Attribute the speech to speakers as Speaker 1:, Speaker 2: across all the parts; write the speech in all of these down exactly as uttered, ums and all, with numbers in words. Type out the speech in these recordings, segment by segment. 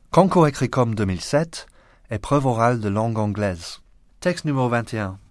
Speaker 1: Concours Écrit-Com deux mille sept, épreuve orale de langue anglaise. Texte numéro vingt et un.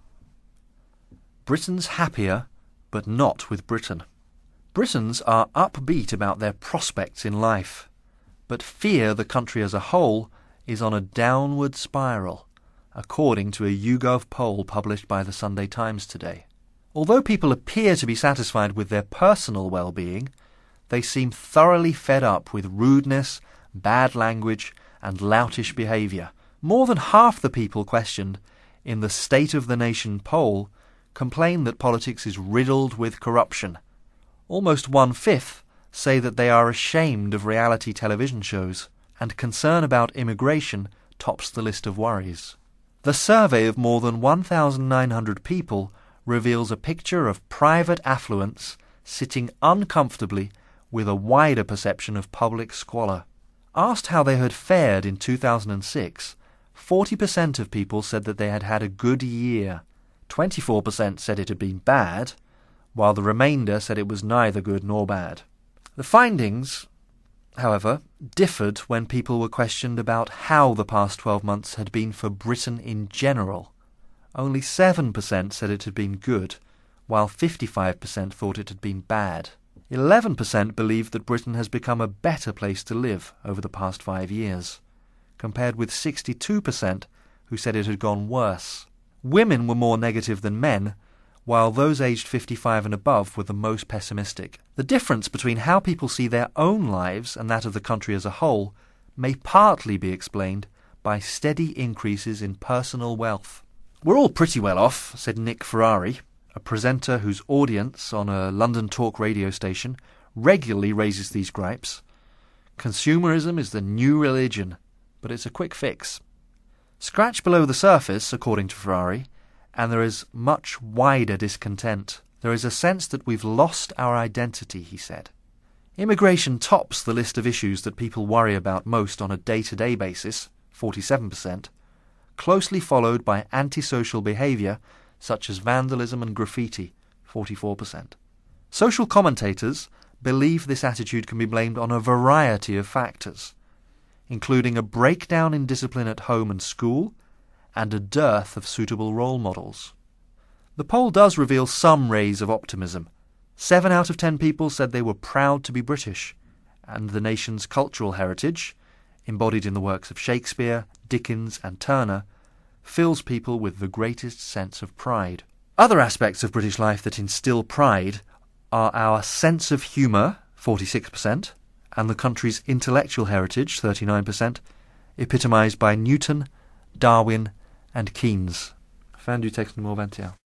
Speaker 1: Britons happier, but not with Britain. Britons are upbeat about their prospects in life, but fear the country as a whole is on a downward spiral, according to a YouGov poll published by the Sunday Times today. Although people appear to be satisfied with their personal well-being, they seem thoroughly fed up with rudeness, bad language, and loutish behaviour. More than half the people questioned in the State of the Nation poll complain that politics is riddled with corruption. Almost one-fifth say that they are ashamed of reality television shows, and concern about immigration tops the list of worries. The survey of more than one thousand nine hundred people reveals a picture of private affluence sitting uncomfortably with a wider perception of public squalor. Asked how they had fared in two thousand six, forty percent of people said that they had had a good year. twenty-four percent said it had been bad, while the remainder said it was neither good nor bad. The findings, however, differed when people were questioned about how the past twelve months had been for Britain in general. Only seven percent said it had been good, while fifty-five percent thought it had been bad. eleven percent believed that Britain has become a better place to live over the past five years, compared with sixty-two percent who said it had gone worse. Women were more negative than men, while those aged fifty-five and above were the most pessimistic. The difference between how people see their own lives and that of the country as a whole may partly be explained by steady increases in personal wealth. "We're all pretty well off," said Nick Ferrari, a presenter whose audience on a London talk radio station regularly raises these gripes. "Consumerism is the new religion, but it's a quick fix." Scratch below the surface, according to Ferrari, and there is much wider discontent. There is a sense that we've lost our identity, he said. Immigration tops the list of issues that people worry about most on a day-to-day basis, forty-seven percent, closely followed by antisocial behaviour such as vandalism and graffiti, forty-four percent. Social commentators believe this attitude can be blamed on a variety of factors, including a breakdown in discipline at home and school, and a dearth of suitable role models. The poll does reveal some rays of optimism. Seven out of ten people said they were proud to be British, and the nation's cultural heritage, embodied in the works of Shakespeare, Dickens and Turner, fills people with the greatest sense of pride. Other aspects of British life that instill pride are our sense of humour, forty-six percent, and the country's intellectual heritage, thirty-nine percent, epitomised by Newton, Darwin and Keynes. Fin du texte numéro vingt et un.